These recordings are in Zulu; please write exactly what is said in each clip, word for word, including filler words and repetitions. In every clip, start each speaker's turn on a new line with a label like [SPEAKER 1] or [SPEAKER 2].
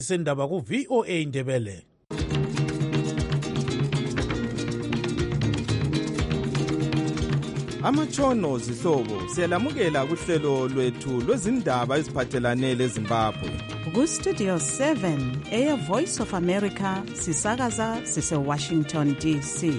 [SPEAKER 1] sendaba ku V O A Ndebele.
[SPEAKER 2] Amatshono zihlobo siyalamukela kuhlelo lwethu lwezindaba eziphathelane leZimbabwe.
[SPEAKER 3] Ku Studio seven eya Voice of America sisakaza sise Washington D C.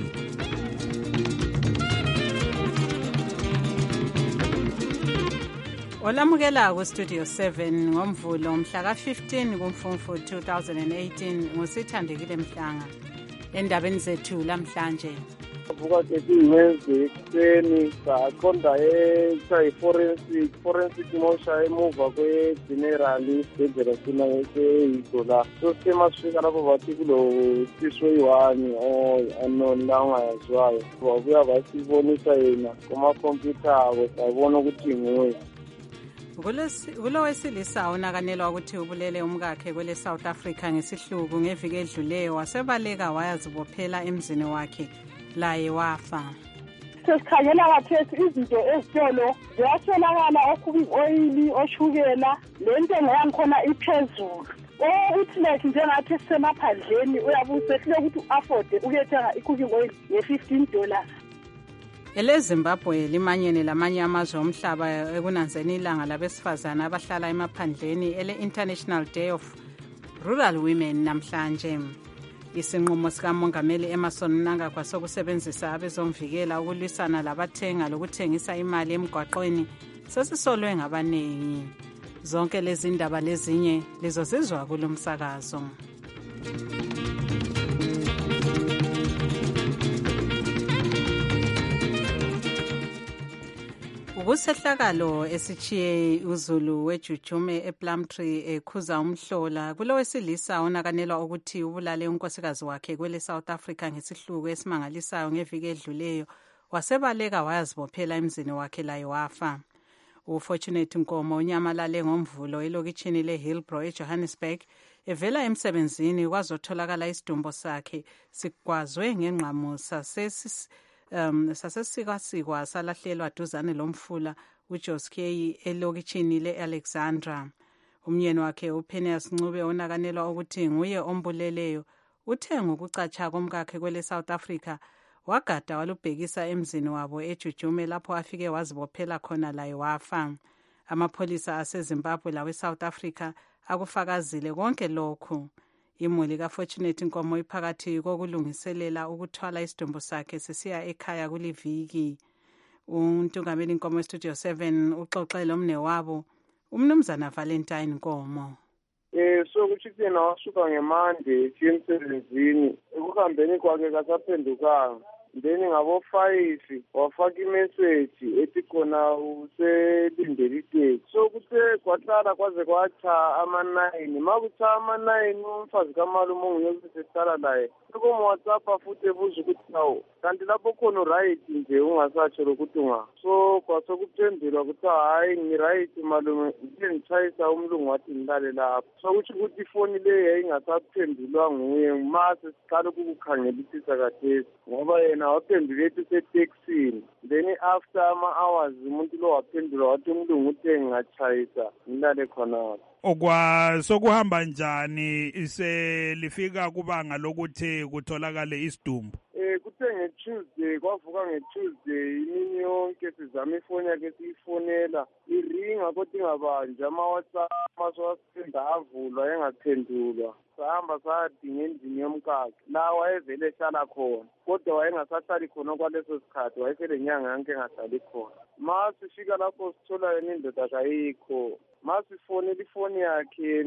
[SPEAKER 3] Olamukela ku Studio seven ngomvulo mhla ka fifteen kuMfumfu two thousand eighteen ngosithandekile Mhlanga. Endabeni zethu lamhlanje
[SPEAKER 4] vuka ke Wednesday ekuseni saqonda e-forensic forensic mosha emuva kwe-general isibhedlela sina eyigola so semasifika lapho bathi kulo siswe yi-one ononla ongayaziwayo babuya basibonisa yena kumakhompyutha abo sabona ukuthi nguye.
[SPEAKER 3] Kulo wesilisa unakanelwa ukuthi ubulele umkakhe kwele South Africa ngesihluku ngeviki edluleyo wasebaleka wayazibophela emzini wakhe laye wafa.
[SPEAKER 5] Sesikhangela kathesi izinto ezitolo ziyatholakala okubi oil oshukela lento ngayangikhona iphezulu. Ukuthi like njengathi sisemaphandleni uyabusehle ukuthi afford ukuyethenga i-cooking oil ye-fifteen dollars.
[SPEAKER 3] EleZimbabwe limanyene lamanye amazwe omhlaba ekunanzeni ilanga labesifazana abahlala emaphandleni ele-International Day of Rural Women namhlanje. Isinqumo sikaMongameli Emmerson Mnangagwa sokusebenzisa abezomvikela ukulwisana labathenga lokuthengisa imali emgwaqweni sesisolwe ngabanengi. Zonke lezi ndaba lezinye lizozizwa kulomsakazo. Ukusehlakalo esichiye uZulu wejujume ePlumtree ekhuza umhlola kulo wesilisa onakanelwa ukuthi ubulale unkosikazi wakhe kwele South Africa ngesihluku esimangalisayo ngeviki edluleyo wasebaleka wayazibophela emzini wakhe laye wafa. uFortunate Nkomo unyamalale ngomvulo elokitshini leHillbrow eJohannesburg evela emsebenzini kwazotholakala isidumbu sakhe sikwazwe ngengqamusa sesi Um, sasesikwasikwa salahlelwa duzane lomfula uJoskey elokitshini le-Alexandra. Umyeni wakhe uPeneas Ncube onakanelwa ukuthi nguye ombuleleyo uthe ngokucatsha komkakhe kwele South Africa wagada walubhekisa emzini wabo ejujume lapho afike wazibophela khona laye wafa. Amapholisa aseZimbabwe lawe South Africa akufakazile konke lokhu. Imuli kaFortunate Nkomo iphakathi kokulungiselela ukuthwala isidumbu sakhe sesiya ekhaya kuliviki. Untungameli Nkomo Studio seven uxoxele umnewabo umnumzana Valentine Nkomo.
[SPEAKER 4] Eh so kuthi yena wasuka ngeMonday emsebenzini ukuhambeni kwakhe kasaphendukanga. Then ngabo five wafaka imessage ethi khona uselindele iteksi. So kuthe kwahlala kwaze kwacha ama nine makutha ama nine umfazi kamalume ongiyosesala naye kumo WhatsApp futhi ebuza ukuthi nawo kanti lapho khona right nje ungasatsho ukuthi unga so kwasokuphendulwa ukuthi hayi ngi right malume ngitshayisa umlungu wathi ngilale lapho. So kuthi ukuthi ifoni le yayingasaphendulwa nguye mase siqala ukukukhangelisisa kathesi ngoba yena waphendula ethi seteksini. Then after ama hours umuntu lo waphendula wathi umlungu uthe ngingachayisa ngilale khona.
[SPEAKER 6] Okwa sokuhamba njani ise lifika kubanga lokuthi kutholakale isidumbu?
[SPEAKER 4] Eh kuthe ngeTuesday kwavuka ngeTuesday imini yonke sizama ifoni yakhe siyifonela iringa kodwa ingabanje ama WhatsApp maswasenda avulwa engaphendulwa. Sahamba sadinga endlini yomkakhe la wayevele ehlala khona kodwa wayengasahlali khona kwaleso sikhathi wayesele nyanga yonke engahlali khona. Masifika lapho sithola yena indoda kayikho masifonela ifoni yakhe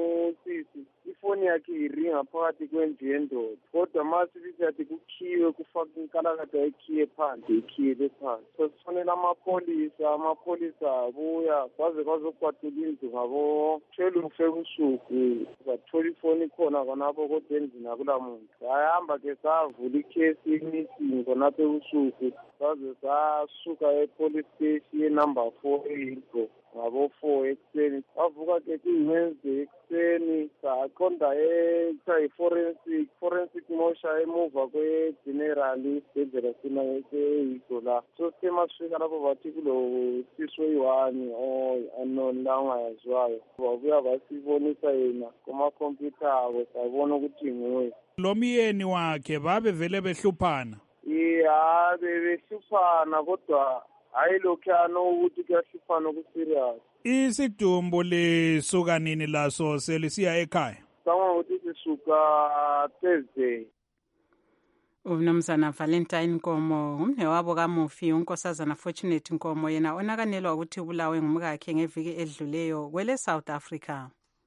[SPEAKER 4] nosisi ifoni yakhe iringa phakathi kwendlu yendoda kodwa masifika yathi kukhiwe kufaka inkalakade ayikhiye phandle ikhiyele phandle. So sifonela amapholisa amapholisa abuya kwaze kwazokwatula indlu ngabo twelve ebusuku bathola ifoni khona khonapho kodwa endlini akula muntu. Hayamba ke savula ikhesi imisi khonapho ebusuku saze sasuka e-police station ye-number four eHillbrook ngabo-four ekuseni. Wavuka ke kuyi-Wednesday ekuseni saqonda ekuthiwa yi-forensic forensic mosha emuva kwe-general isibhedlela sina-eHillbrook la. So sithe masifika lapho bathi kulo sisi oyi-one unknown la ongayaziwayo babuya basibonisa yena kumakhompyutha abo sabona ukuthi nguye.
[SPEAKER 6] Lo myeni wakhe babe vele behluphana?
[SPEAKER 4] Yeah, bebehluphana kodwa hayi lokhuyana ukuthi kuyahluphana oku-serious.
[SPEAKER 6] Isidumbu lisuka nini laso selisiya ekhaya?
[SPEAKER 4] Sangwa ukuthi sisuka Thursday.
[SPEAKER 3] Umnumzana Valentine Nkomo umne wabo kaMufi unkosazana Fortunate Nkomo yena onakanelwa ukuthi ubulawe ngumkakhe ngeviki edluleyo kwele South Africa.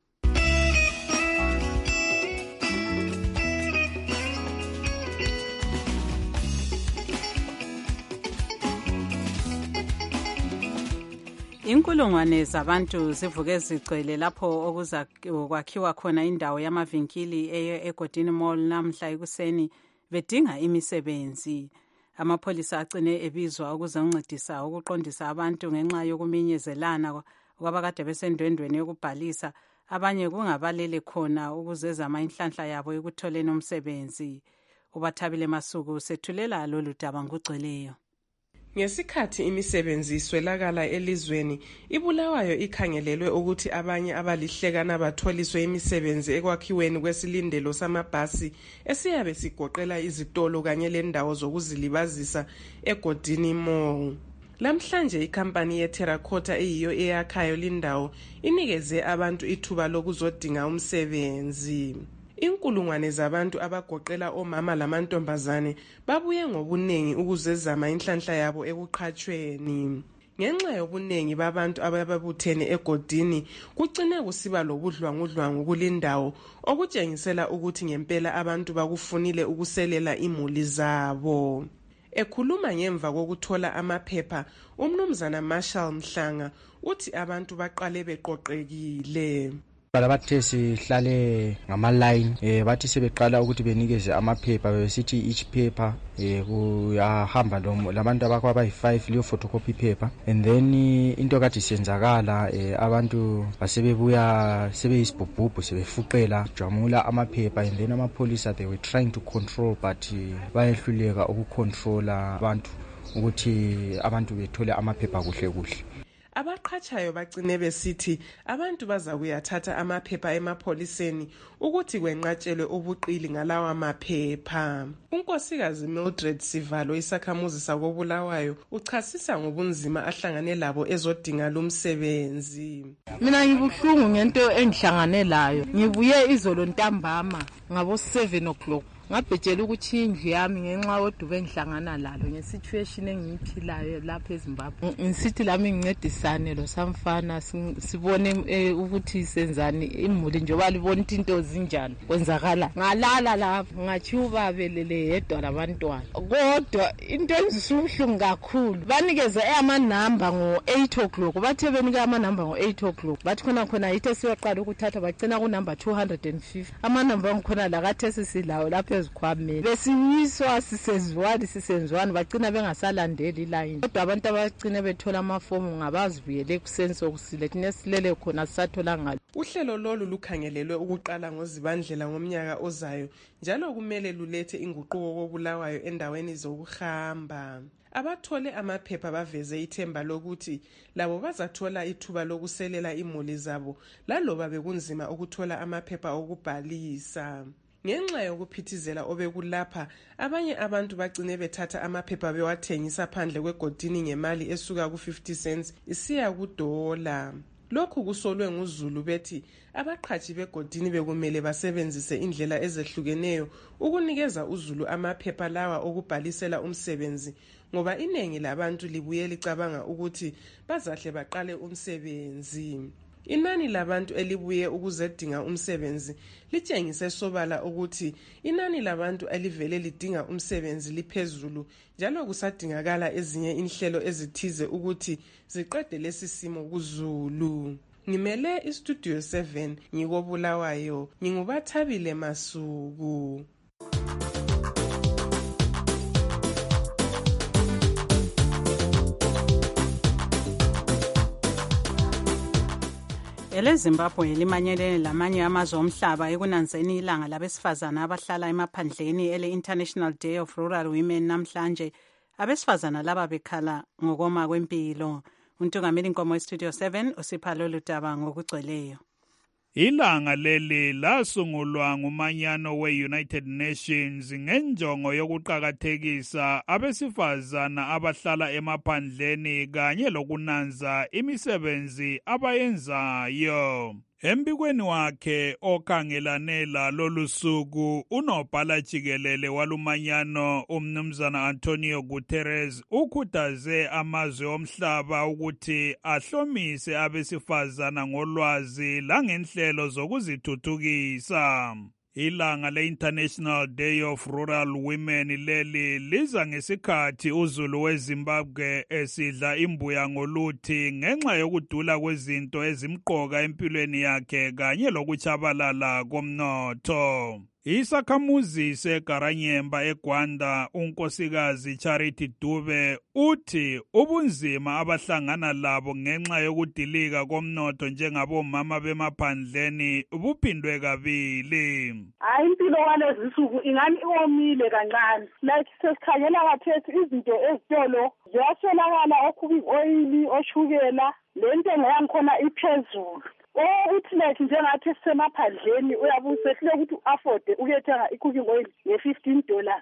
[SPEAKER 3] Inkulungwane zabantu zivuke zigcwele lapho okuza kwakhiwa khona indawo yamavinkili egodini mall namhla ekuseni bedinga imisebenzi. Amapholisa agcine ebizwa ukuze uncedisa ukuqondisa abantu ngenxa yokuminyezelana kwabakade besendwendweni yokubhalisa, abanye kungabalele khona ukuzezama inhlanhla yabo ekutholeni umsebenzi. Ubathabile Masuku sethulela lolu daba ngugcweleyo.
[SPEAKER 7] Ngesikhathi imisebenzi iswelakala elizweni, iBulawayo ikhangelelwe ukuthi abanye abalihlekana batholiswe imisebenzi ekwakhiweni kwesilindelo samabhasi esiyabe sigoqela izitolo kanye lendawo zokuzilibazisa egodini mall. Lamhlanje ikhampani yeTerracotta eyiyo eyakhayo lindawo inikeze abantu ithuba lokuzodinga umsebenzi. Inkulungwane zabantu abagoqela omama lamantombazane babuye ngobunengi ukuzezama inhlanhla yabo ekuqhatshweni. Ngenxa yobunengi babantu ababuthene egodini kucine kusiba lobudlwangudlwangu kulindawo okutshengisela ukuthi ngempela abantu bakufunile ukuselela imuli zabo. Ekhuluma ngemva kokuthola amaphepha, umnumzana Marshall Mhlanga uthi abantu baqale beqoqekile.
[SPEAKER 8] Bathe sihlale ngama-line eh bathi sebeqala ukuthi benikeze amaphepha besithi each paper eh kuyahamba labantu abakho abayi-five liyo photocopy paper, and then into kade senzakala eh abantu basebebuya sebeyisibhubhubhu sebefuqela jamula amaphepha, and then amapholisa they were trying to control but bayehluleka ukucontrola abantu ukuthi abantu bethole amaphepha kuhle kuhle.
[SPEAKER 7] Abaqhatshayo bagcine besithi abantu baza kuyathatha amaphepha emapholiseni ukuthi kwenqatshelwe ubuqili ngalawa maphepha. Unkosikazi Mildred Sivalo isakhamuzi sakoBulawayo uchasisa ngobunzima ahlangane labo ezodinga lumsebenzi.
[SPEAKER 9] Mina ngibuhlungu ngento engihlangane layo. Ngibuye izolo ntambama ngabo seven o'clock. Ngabhejela ukuthi indlu yami ngenxa yodube engihlangana lalo ngesituation engiyiphilayo lapha eZimbabwe. Ngisithi lami ngincedisane lo samfana sibone ukuthi senzani imuli njengoba libona into zinjani kwenzakala. Ngalala lapha ngachiuba belele yedwa labantwana. Kodwa into engisubuhlungu kakhulu banikeze ama number ngo eight o'clock. Bathe benika ama number ngo eight o'clock. Bathi khona khona yithe siyoqala ukuthatha bagcina ku number two hundred fifty. Ama number ngikhona la kathe sisilawo lapha ezikhwameni. Besiyiswa sisezwani sisenzwani bagcina bengasalandeli iline. Kodwa abantu abagcina bethola amafomu ngabazibuyele ekusenso kusile thina silele khona sisathola ngalo.
[SPEAKER 7] Uhlelo lolu lukhangelelwe ukuqala ngozibandlela ngomnyaka ozayo njalo kumele lulethe inguquko koBulawayo endaweni zokuhamba. Abathole amaphepha baveze ithemba lokuthi labo bazathola ithuba lokuselela imuli zabo laloba bekunzima ukuthola amaphepha okubhalisa. Ngenxa yokuphithizela obekulapha, abanye abantu bagcine bethatha amaphepha bewathengisa phandle kwegodini ngemali esuka ku fifty cents isiya ku dollar. Lokhu kusolwe nguZulu bethi abaqhathi begodini bekumele basebenzise indlela ezehlukeneyo ukunikeza uZulu amaphepha lawa okubhalisela umsebenzi, ngoba inengi labantu libuye licabanga ukuthi bazahle baqale umsebenzi. Inani labantu elibuye ukuzedinga umsebenzi litshengise sobala ukuthi inani labantu elivele lidinga umsebenzi liphezulu njalo kusadingakala ezinye inhlelo ezithize ukuthi ziqede lesi simo kuZulu. Ngimele iStudio seven ngikoBulawayo, ngingubathabile Masuku.
[SPEAKER 3] eleZimbabwe limanyelene lamanye amazwe omhlaba ekunanzeni ilanga labesifazana abahlala emaphandleni ele-International Day of Rural Women namhlanje. Abesifazana laba bekhala ngokoma kwempilo. Untungameli Nkomo eStudio seven usipha lolu daba ngokugcweleyo.
[SPEAKER 6] Ilanga leli lasungulwa ngumanyano we-United Nations ngenjongo yokuqakathekisa abesifazana abahlala emaphandleni kanye lokunanza imisebenzi abayenzayo. Embikweni wakhe okhangelane lalolu suku, unobhala jikelele walumanyano umnumzana Antonio Guterres ukhuthaze amazwe omhlaba ukuthi ahlomise abesifazana ngolwazi langenhlelo zokuzithuthukisa. Ilanga le-International Day of Rural Women leli liza ngesikhathi uzulu weZimbabwe esidla imbuya ngoluthi ngenxa yokudula kwezinto ezimqoka empilweni yakhe kanye lokuchabalala komnotho. Isakhamuzi seGaranyemba eGwanda unkosikazi Charity Dube uthi ubunzima abahlangana labo ngenxa yokudilika komnotho njengabomama bemaphandleni buphindwe kabili.
[SPEAKER 5] Hayi impilo walezi nsuku ingani iwomile kancane. Like sesikhangela kathesi izinto ezitolo ziyaswelakala okubi oil, oshukela, lento engayakhona iphezulu. Oh, uthi like njengathi sisemaphandleni uyabusehle ukuthi u-afforde ukuyethenga i-cooking oil nge-fifteen dollars.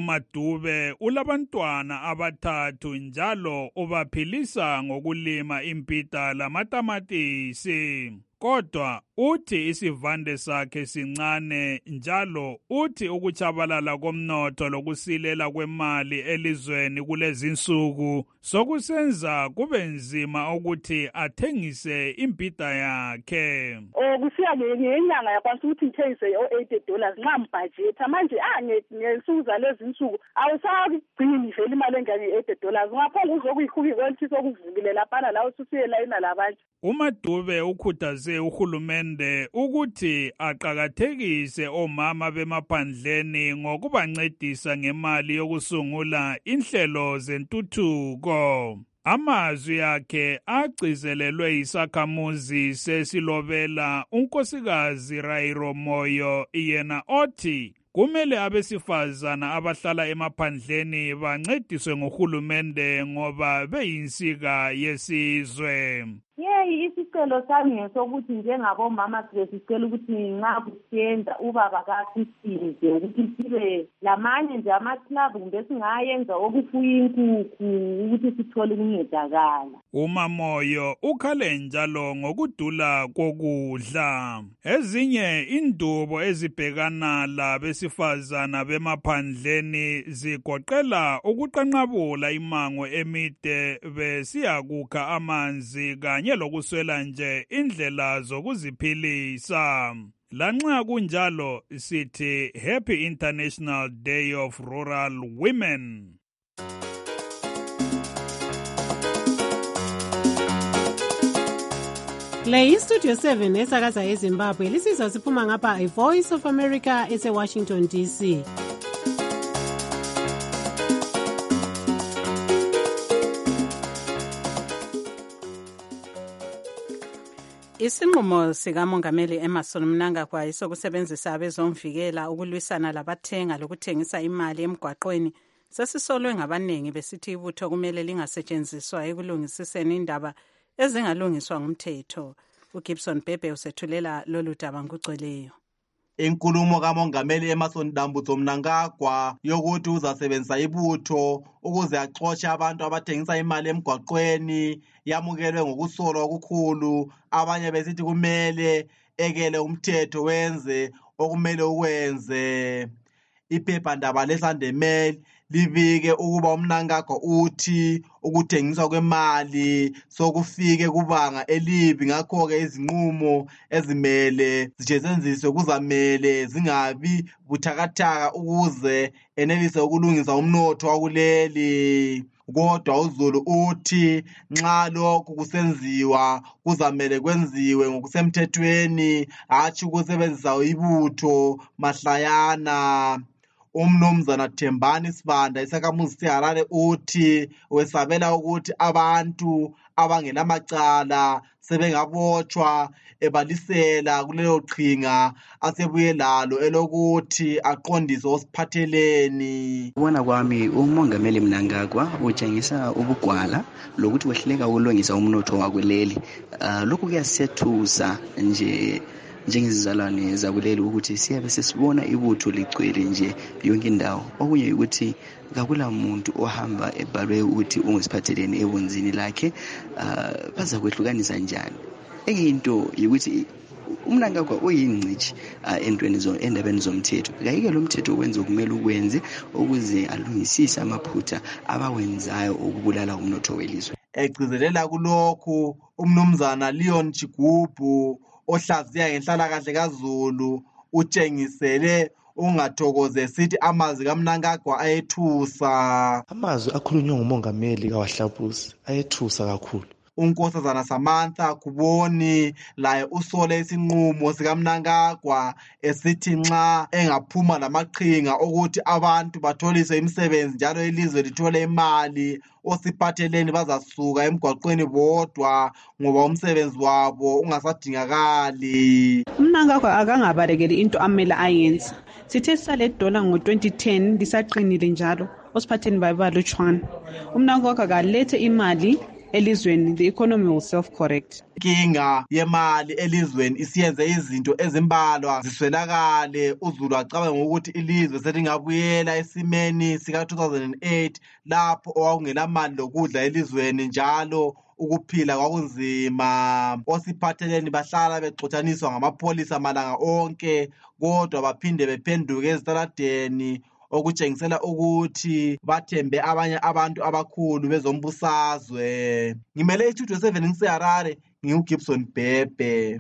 [SPEAKER 6] uMadube ulabantwana abathathu njalo ubaphilisa ngokulima impita lamatamatisi. Kodwa uthi isivande sakhe sincane njalo uthi ukuchabalala komnotho lokusilela kwemali elizweni kulezinsuku sokusenza kube nzima ukuthi athengise impita yakhe.
[SPEAKER 5] Oh, kusiya ngenyanga yakwanisa ukuthi ngithengise o-eighty dollars nxa mbudget manje ah ngezinsuku zalezinsuku awusagcini vele imali engane-eighty dollars ngapha uzokuyikhuki kwelithi sokuvukile laphana la ususiyelayina labanje.
[SPEAKER 6] uMadube ukhuthaze uhulumende ukuthi aqakathekise omama bemaphandleni ngokubancedisa ngemali yokusungula inhlelo zentuthuko. Amazwi akhe agcizelelwe isakhamuzi sesilobela unkosikazi Rairo Moyo yena othi kumele abesifazana abahlala emaphandleni bancediswe ngohulumende ngoba beyinsika yesizwe.
[SPEAKER 10] Yeyi isicelo sami ngesokuthi njengabomama sicela ukuthi nxa kusenza ubaba kasisize ukuthi sibe lamanye nje amaclub kumbe singayenza okufuya inkukhu ukuthi sithole ukuncedakala.
[SPEAKER 6] uMamoyo ukhale njalo ngokudula kokudla. Ezinye indubo ezibhekana labesifazana bemaphandleni zigoqela ukuqanqabula imango emide besiyakukha amanzi kanye lokuswela nje indlela zokuziphilisa. Lanxa kunjalo sithi Happy International Day of Rural Women.
[SPEAKER 11] Le iStudio seven esakaza eZimbabwe lisizwa siphuma ngapha iVoice of America ese-Washington D C.
[SPEAKER 3] Isinqumo sikamongameli Emmerson Mnangagwa isokusebenzisa abezomvikela ukulwisana labathenga lokuthengisa imali emgwaqweni sesisolwe ngabaningi besithi ibutho kumele lingasetshenziswa ekulungisiseni indaba ezingalungiswa ngumthetho. uGibson Bhebhe usethulela lolu daba ngokugcweleyo.
[SPEAKER 12] Inkulumo kamongameli Emmerson Dambudzo Mnangagwa yokuthi uzasebenzisa ibutho ukuze axotshe abantu abathengisa imali emgwaqweni yamukelwe ngokusolwa okukhulu. Abanye besithi kumele ekele umthetho wenze okumele ukwenze. Iphephandaba leSunday Mail libike ukuba uMnangagwa uthi ukuthengiswa kwemali sokufike kubanga elibi, ngakho-ke izinqumo ezimele zisetshenziswe kuzamele zingabi buthakathaka ukuze enelise ukulungisa umnotho wakuleli. Kodwa uZulu uthi nxa lokhu kusenziwa kuzamele kwenziwe ngokusemthethweni, hatshi ukusebenzisa ibutho mahlayana. Umnumzana Thembani Sibanda isakhamuzi seHarare uthi wesabela ukuthi abantu abangenamacala sebengabotshwa ebalisela kulelo qhinga asebuye lalo elokuthi aqondise osiphatheleni.
[SPEAKER 13] Ubona kwami umongameli Mnangagwa utshengisa ubugwala lokuthi wehluleka ukulungisa umnotho wakuleli. Uh, lokhu kuyasethusa nje njengezizalwane zakuleli ukuthi siyabe sesibona ibutho ligcwele nje yonke indawo. Okunye ukuthi akula muntu ohamba ebhalwe ukuthi ungesiphatheleni ebunzini lakhe, uh, baza kwehlukanisa njani. Enye into ukuthi uMnangagwa uyingcithi entweni zo endabeni zomthetho. Kayike lo mthetho wenza okumele ukwenze ukuze alungisise amaphutha abawenzayo ukubulala umnotho welizwe.
[SPEAKER 12] Egcizelela kulokhu umnumzana Leon Chigubu ohlaziya ngenhlalakahle kaZulu utshengisele ungathokoze sithi amazwi kaMnangagwa ayethusa.
[SPEAKER 14] Amazwi akhulunywa ngumongameli kaWahlapusi ayethusa kakhulu.
[SPEAKER 12] Unkosazana Samantha Kuboni laye usole isinqumo sikaMnangagwa esithi nxa engaphuma lamaqhinga ukuthi abantu batholise imisebenzi njalo ilizwe lithole imali, osiphatheleni bazasuka emgwaqweni bodwa ngoba umsebenzi wabo ungasadingakali.
[SPEAKER 15] uMnangagwa akangabalekeli into amele ayenze. Sithe sale dollar ngo twenty ten lisaqinile njalo osiphatheleni babalutshwana. uMnangagwa kalethe imali elizweni, the economy will self-correct.
[SPEAKER 12] Inkinga yemali elizweni isiyenze izinto ezimbalwa ziswelakale. uZulu acabange ukuthi ilizwe selingabuyela esimeni sika two thousand eight lapho owakungelamali lokudla elizweni njalo ukuphila kwakunzima. Osiphatheleni bahlala bexotshaniswa ngamapholisa malanga onke kodwa baphinde bephenduke ezitaladeni okutshengisela ukuthi bathembe abanye abantu abakhulu bezombusazwe. Ngimele istudio seven ngiseHarare, nginguGibson Bhebhe.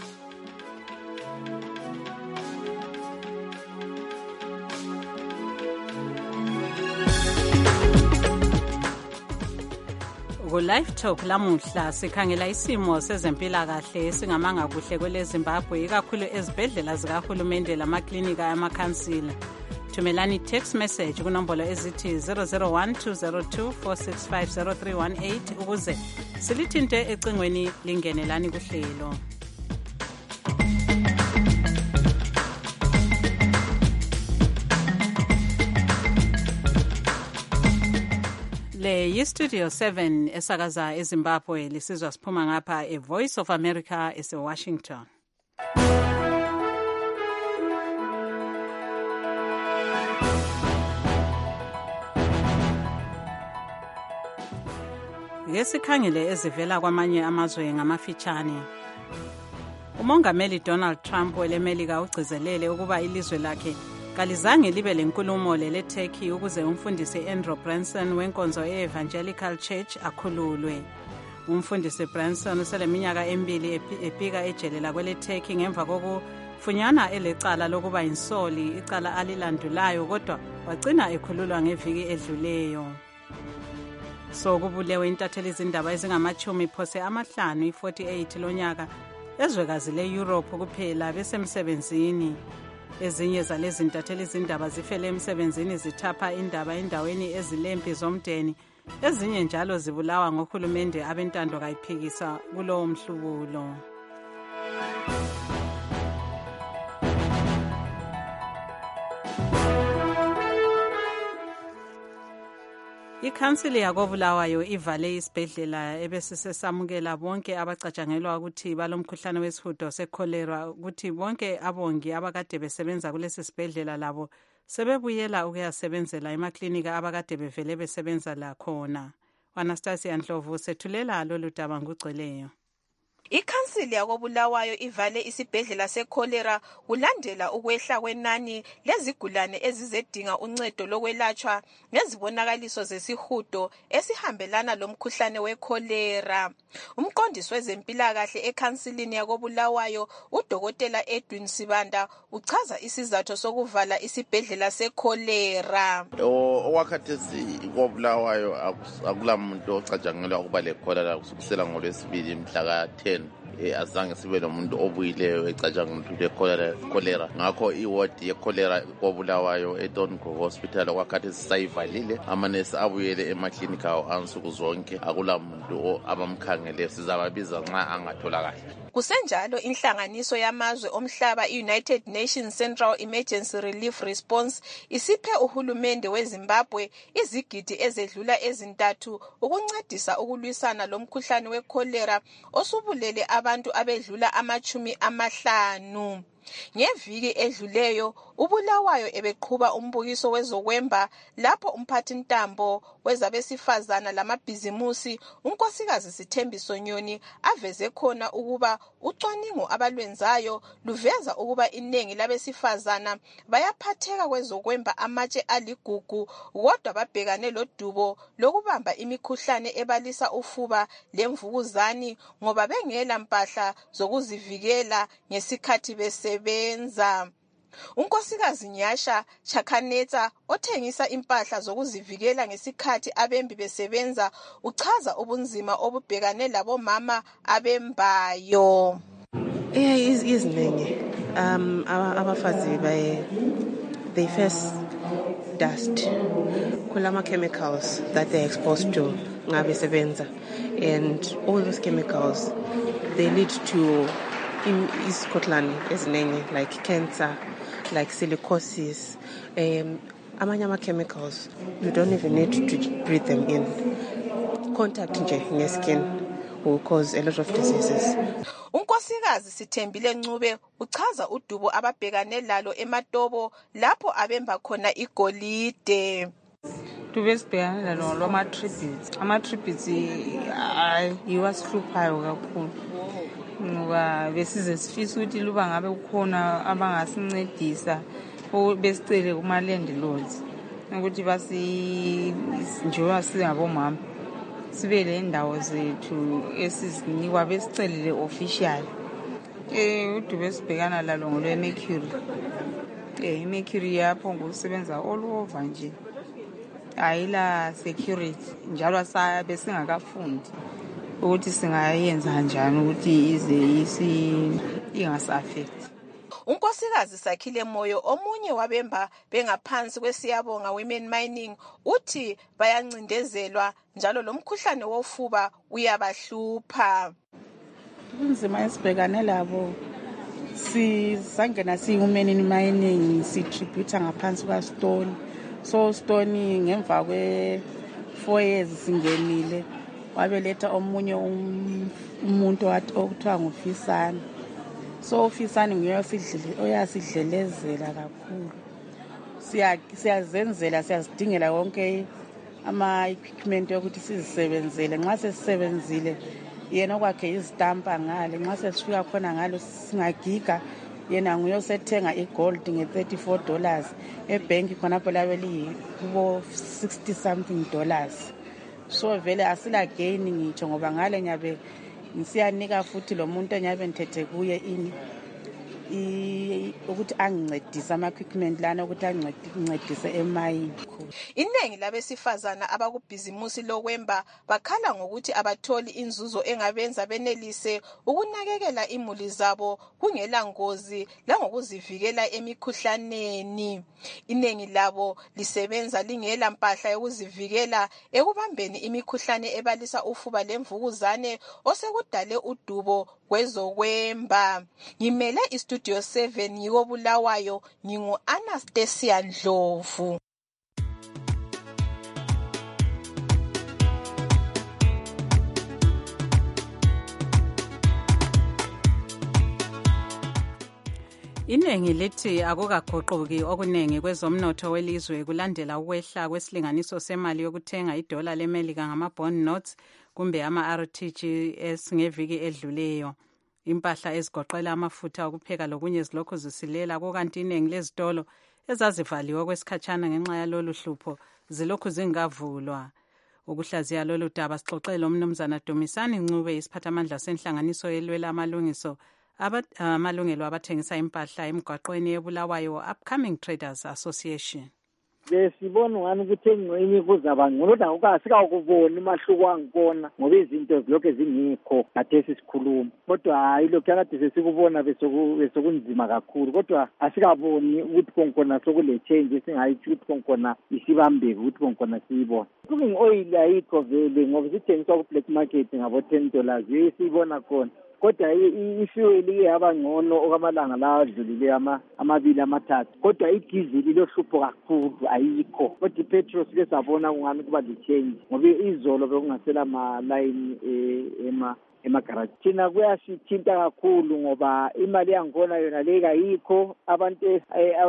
[SPEAKER 3] Ku-Live Talk lamuhla sikhangela isimo sezempilakahle singamanga kuhle kwele Zimbabwe, ikakhulu ezibhedlela zikahulumende lamaklinika amakhansila. Thumelani text message kunombolo ezithi zero zero one two zero two four six five zero three one eight ukuze silithinte ecingweni lingenelani kuhlelo. Le yi-Studio seven esakaza eZimbabwe, lisizwa siphuma ngapha e-Voice of America ese-Washington. Ngesikhangele ezivela kwamanye amazwe ngamafitshane. Umongameli Donald Trump welemelika ugcizelele ukuba ilizwe lakhe kalizange libe lenkulumo lele-Turkey ukuze umfundisi Andrew Branson wenkonzo e-Evangelical Church akhululwe. Umfundisi Branson useleminyaka emibili ephika ejele lakwele-Turkey ngemva kokufunyana elecala lokuba insoli, icala alilandulayo kodwa wagcina ekhululwa ngeviki edluleyo. So kubulewe intatheli izindaba ezingamachumi phose amahlanu i-forty-eight lonyaka ezwekazi le-Europe kuphela besemsebenzini. Ezinye zalezi ntatheli izindaba zifele emsebenzini zithapha indaba endaweni ezilempi zomdeni, ezinye njalo zibulawa ngohulumende abentando kayiphikisa kulowo mhlubulo. Ikhansili yakobulawayo ivale isibhedlela ebesisesamukela bonke abacatshangelwa ukuthi balomkhuhlane wesihudo sekholera ukuthi bonke abongi abakade besebenza kulesi sibhedlela labo sebebuyela ukuyasebenzela emaklinika abakade bevele besebenza la khona. Anastasia Ndlovu sethulela lolu daba ngugcweleyo.
[SPEAKER 16] Ikhansili yakobulawayo ivale isibhedlela sekholera kulandela ukwehla kwenani lezigulane ezizedinga uncedo lokwelatshwa ngezibonakaliso zesihudo esihambelana lomkhuhlane wekholera. Umqondisi wezempilakahle ekhansilini yakobulawayo uDokotela Edwin Sibanda uchaza isizathu sokuvala isibhedlela sekholera.
[SPEAKER 17] Owakhathesi kobulawayo akula muntu ocatshangelwa ukuba lekholera kusukela ngolwesibili mhla ka ten eh, azange sibe nomuntu obuyileyo ecatshanga umuntu le-cholera. Ngakho iward ye-cholera koBulawayo eTongo Hospital okwakhathi sisayivalile. Amanesi abuyele emaklinika awo ansuku zonke. Akula muntu abamkhangele, sizababiza nxa angatholakali.
[SPEAKER 16] Kusenjalo inhlanganiso yamazwe omhlaba i-United Nations Central Emergency Relief Response isiphe uhulumende weZimbabwe izigidi ezedlula ezintathu ukuncedisa ukulwisana lomkhuhlane wecholera osubulele abantu abedlula amachumi amahlanu. Ngeviki edluleyo uBulawayo ebeqhuba umbukiso wezokwemba lapho umphathintambo wezabesifazana lamabhizimusi unkosikazi Sithembiso Nyoni aveze khona ukuba ucwaningo abalwenzayo luveza ukuba inengi labesifazana bayaphatheka kwezokwemba amatshe aligugu kodwa babhekane lodubo lokubamba imikhuhlane ebalisa ufuba lemvukuzani ngoba bengela mpahla zokuzivikela ngesikhathi besebenza. Unkosikazi Nyasha Chakanetsa othengisa impahla zokuzivikela ngesikhathi abembi besebenza uchaza ubunzima obubhekane labomama abembayo.
[SPEAKER 18] Eh izinengi um abafazi baye they face dust kulama chemicals that they are exposed to ngabe sebenza, and all those chemicals they lead to isikhohlane eziningi like cancer, like silicosis, um, amanye ama-chemicals you don't even need to breathe them in. Contact nje nge-skin will cause a lot of diseases.
[SPEAKER 16] Unkosikazi Sithembile Ncube uchaza udubo ababhekane lalo eMatobo lapho abemba khona igolide.
[SPEAKER 19] Tubesibhekane lalo lwama-tributes. Ama-tributes yiwasihluphayo kakhulu. Ngoba besize sifisa ukuthi luba ngabe kukhona abangasincedisa besicele kuma-landlords ukuthi basi njengoba singabomama sibe le ndawo zethu esizinikwa besicelele official. Eh udubo esibhekana lalo ngolwe-mercury. Eh i-mercury yapho ngokusebenza all over nje. Ayila security njalo sabe singakafundi ukuthi singayenza kanjani ukuthi ize isi ingasa-affect.
[SPEAKER 16] Unkosikazi Sakhile Moyo omunye wabemba bengaphansi kwesiyabonga Women Mining uthi bayancindezelwa njalo lomkhuhlane wofuba uyabahlupha.
[SPEAKER 20] Kunzima esibhekane labo sizangena si-Women Mining sitributa ngaphansi kwaStone. So Stone ngemva kwe four years singenile wabeletha omunye umuntu okuthiwa nguFisani. So uFisani nguye oyasidlelezela kakhulu. Siyazenzela siyazidingela yonke ama-equipment yokuthi sizisebenzele. Nxa sesisebenzile yena okwakhe izitampa ngale. Nxa sesifika khona ngalo singagiga yena nguye osethenga igold nge-thirty-four dollars. Ebhenki khonapho labe liyi sixty something dollars. So vele asila gain ngitsho ngoba ngale nyabe ngisiyanika futhi lo muntu enyabe ngithethe kuye ini ukuthi angincedise ama-equipment lana ukuthi angincedise emayini.
[SPEAKER 16] Inengi labesifazana abakubhizimusi lokwemba bakhala ngokuthi abatholi inzuzo engabenza benelise ukunakekela imuli zabo kungela ngozi langokuzivikela emikhuhlaneni. Inengi labo lisebenza lingela mpahla yokuzivikela ekubambeni imikhuhlane ebalisa ufuba lemvukuzane osekudale udubo kwezokwemba. Ngimele istudio seven yiko Bulawayo, ngingu Anastasia Ndlovu.
[SPEAKER 3] Inengi lithi akukaguquki okunengi kwezomnotho welizwe kulandela ukwehla kwesilinganiso semali yokuthenga idola leMelika ngama-bond notes kumbe ama-R T G S ngeviki edluleyo. Impahla ezigoqela amafutha okupheka lokunye zilokhu zisilela kukanti iningi lezitolo ezazivaliwe kwesikhatshana ngenxa yalolu hlupho zilokhu zingavulwa. Ukuhlaziya lolu daba sixoxele umnumzana Dumisani Ncube isiphathamandla senhlanganiso elwela amalungiso amalungelo abathengisa impahla emgwaqweni eBulawayo Upcoming Traders Association.
[SPEAKER 21] besibona ngani ukuthi engqinyi kuzaba ngcono kodwa akukasikawukubona umahluko wangibona ngoba izinto zilokhu zingikho kathesi sikhuluma kodwa hayi lokhu akade sesikubona besokunzima kakhulu kodwa asikaboni ukuthi konkona sokule change esingayitsho ukuthi konkona isibambeke ukuthi konkona siyibona cooking oil ayikho vele ngoba sithengiswa ku-black market ngabo-ten dollars siyibona khona kodwa ifuel ike yaba ngcono okwamalanga lawa adlulile amabili amathathu kodwa idizili lohlupho kakhulu ayikho kodwa ipetrol sike sabona kungani kuba le-change ngoba izolo bekungasela ma-line ema emagaraji thina kuyasithinta kakhulu ngoba imali yangikhona yona le kayikho abantu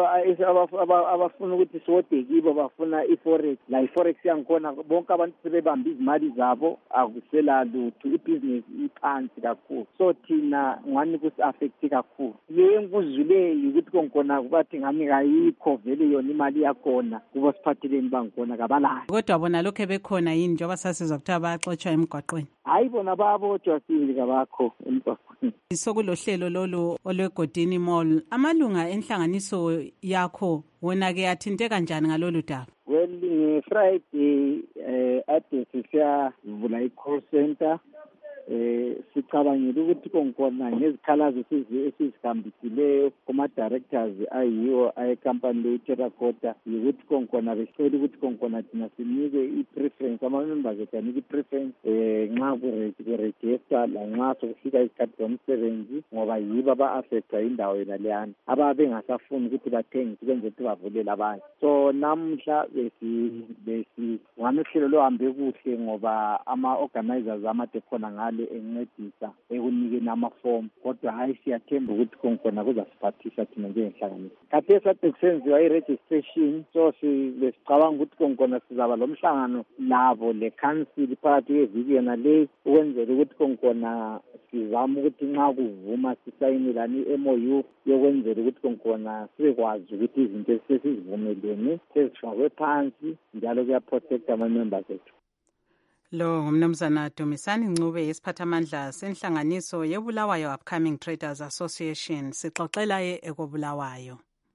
[SPEAKER 21] abafuna ukuthi siwode kibo bafuna i-forex la i-forex yangikhona bonke abantu sebebamba izimali zabo akusela lutho ibhizinesi iphansi kakhulu so thina ngani kusi-affecti kakhulu le nkuzwileyo ukuthi konkhona kubathi ngani kayikho vele yona imali yakhona kubo siphatheleni bangikhona kabalayo
[SPEAKER 3] kodwa bona lokhu bekhona yini njengoba sasizwa kuthiwa bayaxotshwa emgwaqweni
[SPEAKER 21] hayi bona babotshwa sibili kabakho emgwaqweni
[SPEAKER 3] sokulohlelo lolu olwegodini mall amalunga enhlanganiso yakho wona-ke athinte kanjani ngalolu daba
[SPEAKER 21] well nge-friday eh ade sisiyavula i-call center eh sicabangile ukuthi konkhona ngezikhalazo esizihambisileyo kuma-directors ayiwo ayecompany le-terracotta yikuthi konkhona besicela ukuthi konkhona thina sinike i-preference ama-members ethu anike i-preference um nxa kurejista lanxa sokufika isikhathi zomsebenzi ngoba yibo aba-affecta indawo yona leyana ababe bengasafuni ukuthi bathengise kwenze ukuthi bavulele abanye so namhla besi ngani uhlelo luhambe kuhle ngoba ama-organizers amade khona ngale encedisa ekunikeni amafomu kodwa hayi siyathemba ukuthi konkhona kuzasiphathisa thina njengenhlanganiso khathesi kade kusenziwa i-registration so besicabanga ukuthi konkhona sizaba lo mhlangano labo le-council phakathi kweviki yona le ukwenzela ukuthi konkhona sizama ukuthi nxa kuvuma sisayinelani i-M O U yokwenzela ukuthi konkhona sibekwazi ukuthi izinto sesizivumelene sezifakwe phansi njalo kuyaprotecta ama-members ethu
[SPEAKER 3] lo ngumnumzana Dumisani Ncube yesiphathamandla senhlanganiso yeBulawayo Upcoming Traders Association sixoxela ekobulawayo.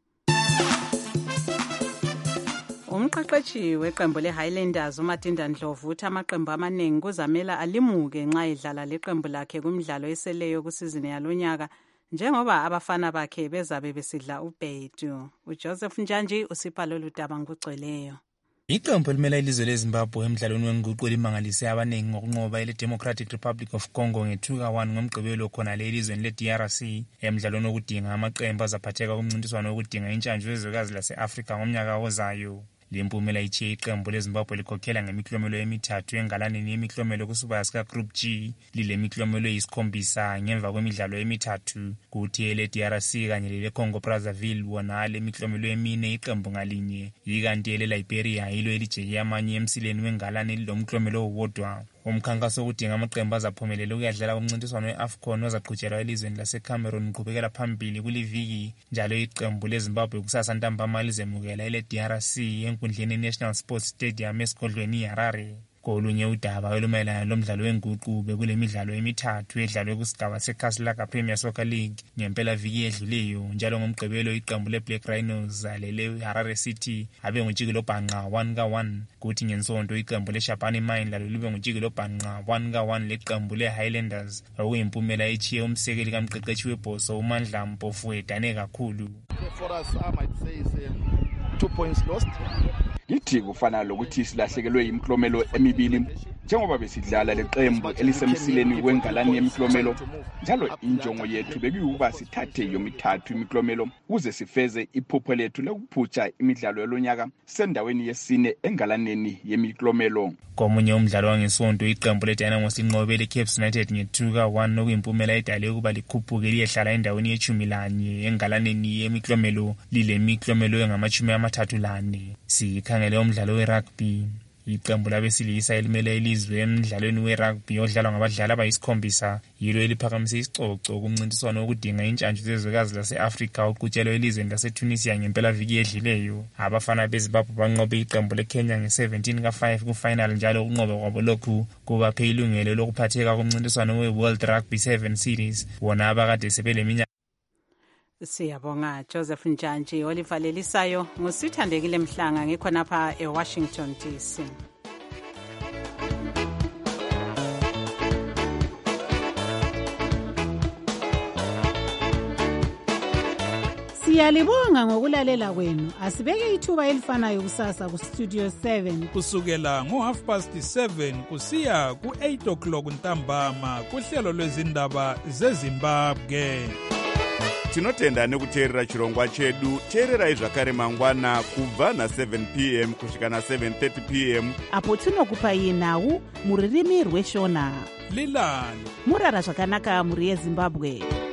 [SPEAKER 3] Umqeqeshi weqembu leHighlanders uMatinda Ndlovu uthi amaqembu amaningi kuzamela alimuke nxa edlala leqembu lakhe kumidlalo eseleyo kusizini yalonyaka njengoba abafana bakhe bezabe besidla ubhedu. uJoseph Njanji usipha lolu daba ngokugcweleyo.
[SPEAKER 22] Iqembu elimela ilizwe leZimbabwe emdlalweni wenguqu limangalise abaningi ngokunqoba ile Democratic Republic of Congo nge-two to one ngomgqibelo khona le elizweni le-D R C emdlalweni wokudinga amaqembu azaphatheka kumncintiswano wokudinga intshantshu yezwekazi lase-Afrika ngomnyaka ozayo. Limpumela ichiye iqembu leZimbabwe likhokhela ngemiklomelo emithathu engalaneni yemiklomelo kusibaya sika Group G lilemiklomelo eyisikhombisa ngemva kwemidlalo emithathu kuthi ele-D R C kanye lele-Congo Brazzaville wona lemiklomelo emine iqembu ngalinye yikanti ele-Liberia yilo elijeke amanye emsileni wengalane elilomklomelo owodwa. Umkhankaso wokudinga amaqembu azaphumelela ukuyadlala kumncintiswano we-AFCON ozaqhutshelwa elizweni laseCameroon uqhubekela phambili kuliviki njalo iqembu leZimbabwe kusasa ntambama lizemukela ele-D R C enkundleni National Sports Stadium esigodlweni iHarare. Kolunye udaba olumayelana lomdlalo wenguqu bekule midlalo emithathu edlalwe kusigaba seCastlelaga Premier Soccer League ngempela viki edluleyo njalo ngomgqibelo iqembu leBlack Rhinos lele Harare City abe ngutshikilo bhanqa one ka one kuthi ngensonto iqembu leShabani Mine lalo libe ngutshikilo bhanqa one ka one leqembu leHighlanders okuyimpumela echiye umsekeli kamqeqeshi webhoso uMandla Mpofu edane kakhulu.
[SPEAKER 23] For us, I might say is uh, two points lost.
[SPEAKER 24] Yithi kufana lokuthi silahlekelwe imiklomelo emibili njengoba besidlala leqembu elisemsileni wengalani yemiklomelo njalo injongo yethu bekuyukuba sithathe yomithathu imiklomelo ukuze sifeze iphupho lethu lokuphutsha imidlalo yolonyaka sendaweni yesine engalaneni yemiklomelo.
[SPEAKER 22] Komunye umdlalo wangesonto iqembu leDynamos linqobe leCape United nge-two ka one okuyimpumela edale ukuba likhuphuke liyehlala endaweni yeshumi lanye engalaneni yemiklomelo lile miklomelo engamashumi amathathu lane. Sikhangele umdlalo werugby iqembu labesilisa elimele ilizwe emdlalweni werugby odlalwa ngabadlali abayisikhombisa yilo eliphakamise isicoco kumncintiswano wokudinga intshantshu zezwekazi lase-Afrika oqhutshelwe elizweni laseTunisia ngempela viki edlileyo. Abafana beZimbabwe banqobe iqembu leKenya nge-seventeen ka five kufinal njalo ukunqoba kwabo lokhu kubaphe ilungelo lokuphatheka kumncintiswano we-World Rugby seven Series wona abakade sebeleminyaka
[SPEAKER 3] Siyabonga Joseph Njanji. Olivalelisayo ngusithandekile Mhlanga ngikhonapha eWashington D C.
[SPEAKER 11] Siyalibonga ngokulalela kwenu. Asibeke ithuba elifanayo kusasa ku Studio seven
[SPEAKER 6] kusukela ngo half past seven kusiya ku eight o'clock ntambama kuhlelo lwezindaba zeZimbabwe.
[SPEAKER 1] Tinotenda nekuteerera chirongwa chedu. Teererai zvakare mangwana kubva na seven p m kusvika na seven thirty p m
[SPEAKER 2] apo tinokupai nhau muririmi rweshona.
[SPEAKER 6] Lilani
[SPEAKER 2] murara zvakanaka muri yeZimbabwe.